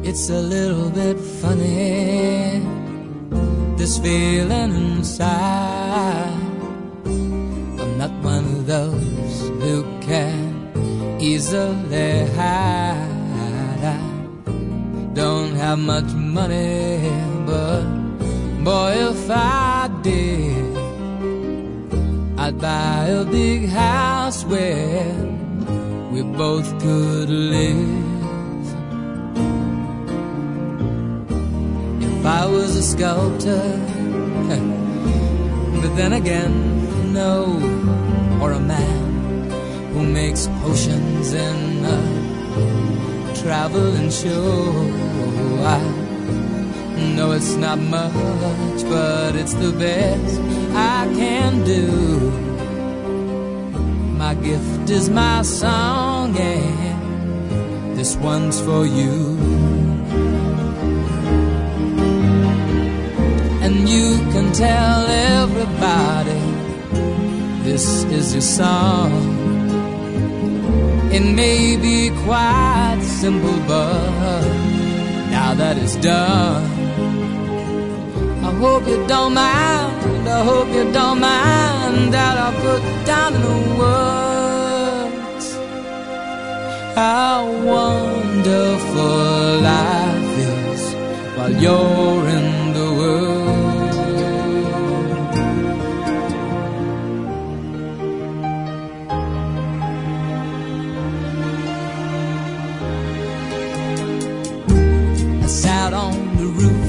It's a little bit funny, this feeling inside. I'm not one of those who can easily hide. I don't have much money, but boy, if I did, I'd buy a big house where we both could live. If I was a sculptor, but then again, no, or a man who makes potions in a traveling show. I know it's not much, but it's the best I can do. My gift is my song, and this one's for you. And you can tell everybody this is your song. It may be quite simple, but now that it's done, I hope you don't mind, I hope you don't mind that I put down in the words how wonderful life is while you're in the world. I sat on the roof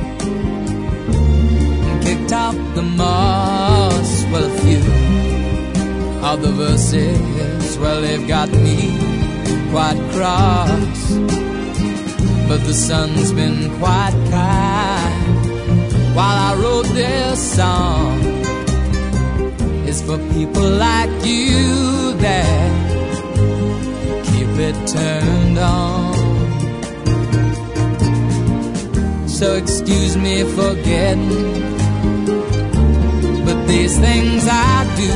and kicked out the moss. Well, a few of the verses, well, they've got me quite cross, but the sun's been quite kind while I wrote this song. It's for people like you that keep it turned on. So excuse me for getting, but these things I do,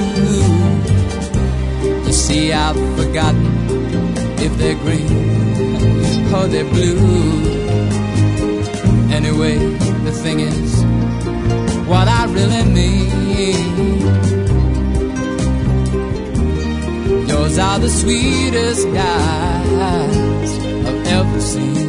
you see, I've forgotten if they're green or they're blue. Anyway, the thing is, what I really mean, yours are the sweetest eyes I've ever seen.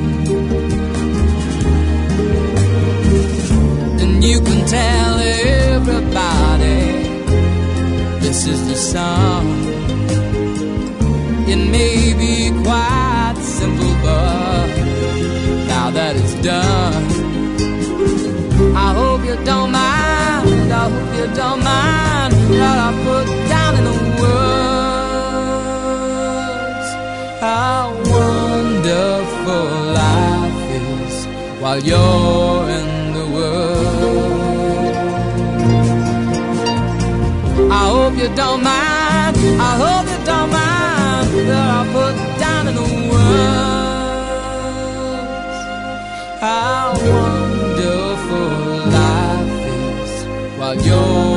And you can tell everybody this is the song. It may be quite simple, but now that it's done, I hope you don't mind, I hope you don't mind what I put down in the words how wonderful life is while you're in the world. I hope you don't mind, I hope you don't mind that I put down in the words how wonderful life is while you're